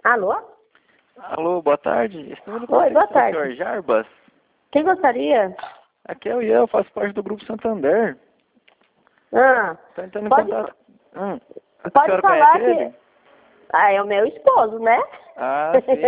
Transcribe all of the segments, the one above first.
Alô? Alô, boa tarde. Esse número Oi, boa é o tarde. senhor Jarbas? Quem gostaria? Aqui é o Ian, eu faço parte do Grupo Santander. Ah, Tá entrando em pode, contato. A pode senhora falar conhece que... ele? Ah, é o meu esposo, né? Ah, sim.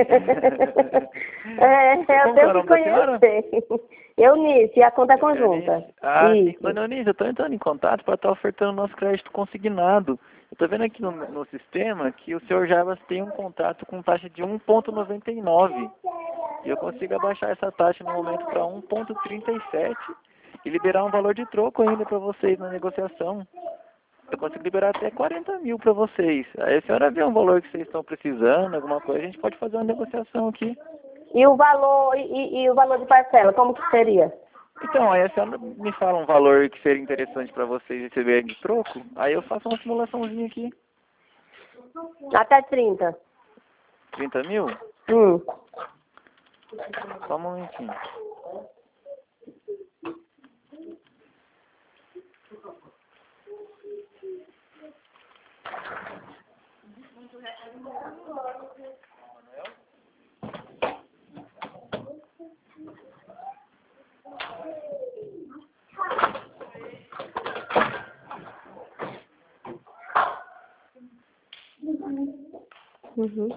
Eu Como que é tenho o que nome da senhora? conhecer. Eunice, e a conta é conjunta. Eunice. Ah, sim. Isso. Dona Eunice, eu tô entrando em contato para estar ofertando nosso crédito consignado. Eu tô vendo aqui no sistema que o senhor Jarbas tem um contrato com taxa de 1,99. E eu consigo abaixar essa taxa no momento para 1,37 e liberar um valor de troco ainda para vocês na negociação. Eu consigo liberar até 40 mil para vocês. Aí a senhora vê um valor que vocês estão precisando, alguma coisa, a gente pode fazer uma negociação aqui. E o valor, e o valor de parcela, como que seria? Então, aí a senhora me fala um valor que seria interessante para vocês receberem de troco, aí eu faço uma simulaçãozinha aqui. Até 30. 30 mil? Hum. Só um momentinho. Uhum.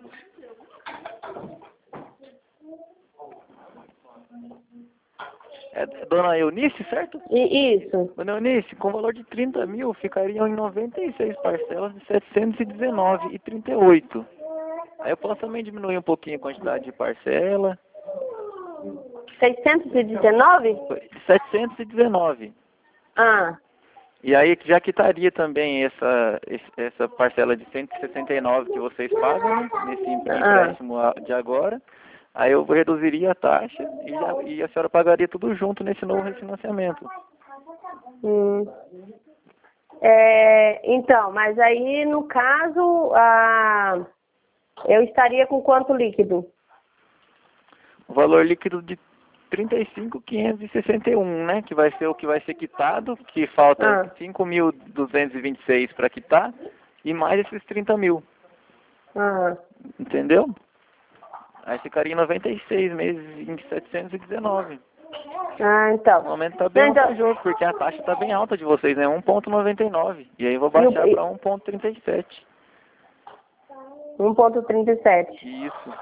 É Dona Eunice, certo? E isso. Dona Eunice, com valor de 30 mil, ficariam em 96 parcelas de 719,38. Aí eu posso também diminuir um pouquinho a quantidade de parcela. 619? 719. Ah, E aí já quitaria também essa parcela de 169 que vocês pagam, né, nesse empréstimo de agora. Aí eu reduziria a taxa e a senhora pagaria tudo junto nesse novo refinanciamento. hum. Então, mas aí no caso, eu estaria com quanto líquido? O valor líquido de 35.561, né, que vai ser o que vai ser quitado, que falta 5.226 para quitar, e mais esses 30 mil, Ah, entendeu? Aí ficaria em 96 meses em 719. então. No momento está bem Não, então, vantajoso, porque a taxa está bem alta de vocês, né? 1,99. E aí eu vou baixar para 1,37. 1,37. Isso.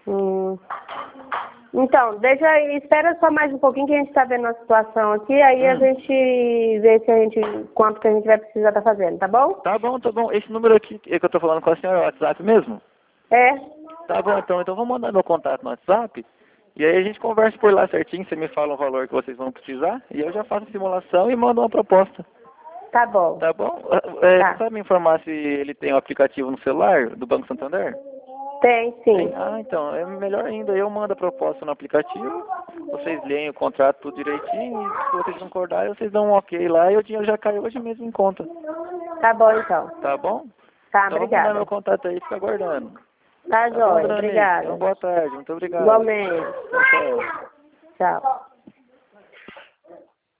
Então, deixa aí, espera só mais um pouquinho que a gente está vendo a situação aqui, aí a gente vê se quanto que a gente vai precisar estar fazendo, tá bom? Tá bom, tá bom. Esse número aqui que eu tô falando com a senhora é o WhatsApp mesmo? É, Tá bom, então vou mandar meu contato no WhatsApp. E aí a gente conversa por lá certinho, você me fala o valor que vocês vão precisar, e eu já faço a simulação e mando uma proposta. tá bom. Tá bom? Tá. Você sabe me informar se ele tem um aplicativo no celular do Banco Santander? Tem, sim. Ah, então, é melhor ainda. Eu mando a proposta no aplicativo, vocês leem o contrato tudo direitinho, e se vocês concordarem, vocês dão um ok lá e o dinheiro já cai hoje mesmo em conta. Tá bom, então. Tá bom? Tá, Então vou mandar obrigada. meu contato aí e fica aguardando. Tá Tá bom, jóia, dona Anice? obrigada. Então, boa tarde. Muito obrigado. Igualmente. Tchau, tchau. Tchau.